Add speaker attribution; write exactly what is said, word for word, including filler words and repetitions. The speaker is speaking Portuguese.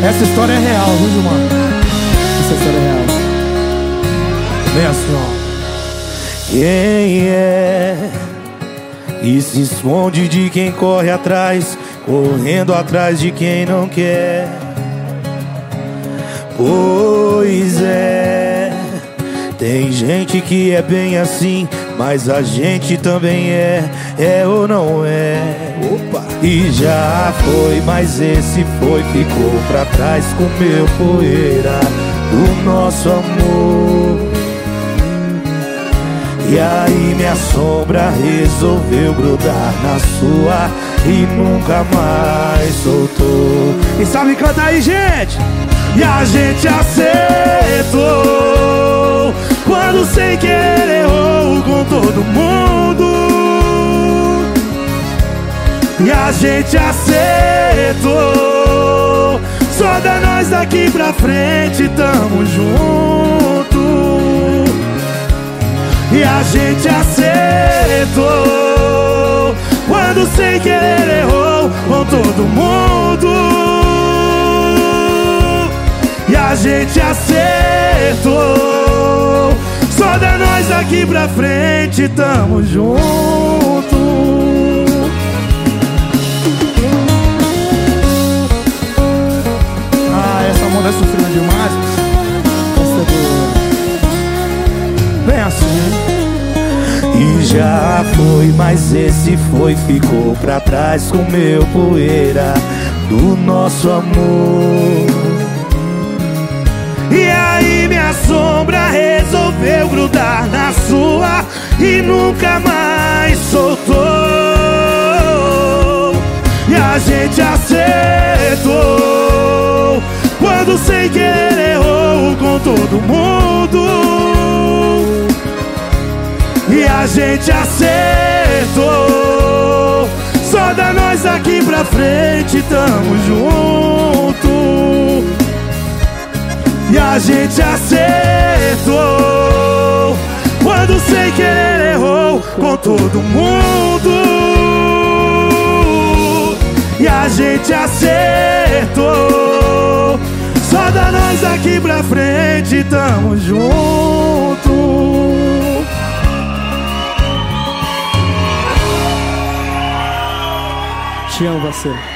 Speaker 1: Essa história é real, viu, Gilmar? Essa história é real. Vem assim, ó.
Speaker 2: Quem é e se esconde de quem corre atrás, correndo atrás de quem não quer? Pois é, tem gente que é bem assim, mas a gente também é, é ou não é? Opa! E já foi, mas esse foi, ficou pra trás, comeu poeira do nosso amor. E aí minha sombra resolveu grudar na sua e nunca mais soltou.
Speaker 1: E sabe cantar aí, gente?
Speaker 2: E a gente acertou quando sem querer errou com todo mundo. E a gente acertou, só da nós daqui pra frente tamo junto. E a gente acertou quando sem querer errou com todo mundo. E a gente acertou, só da nós daqui pra frente tamo junto.
Speaker 1: Ah, essa moda é sofrida demais. Essa é boa. Vem assim.
Speaker 2: E já foi, mas esse foi, ficou pra trás, comeu poeira do nosso amor. E aí minha sombra resolveu grudar na sua e nunca mais soltou. E a gente acertou quando sem querer errou com todo mundo. E a gente acertou, só da nós daqui pra frente tamo junto. E a gente acertou quando sem querer errou com todo mundo. E a gente acertou, só da nós daqui pra frente tamo junto.
Speaker 1: Te amo, você.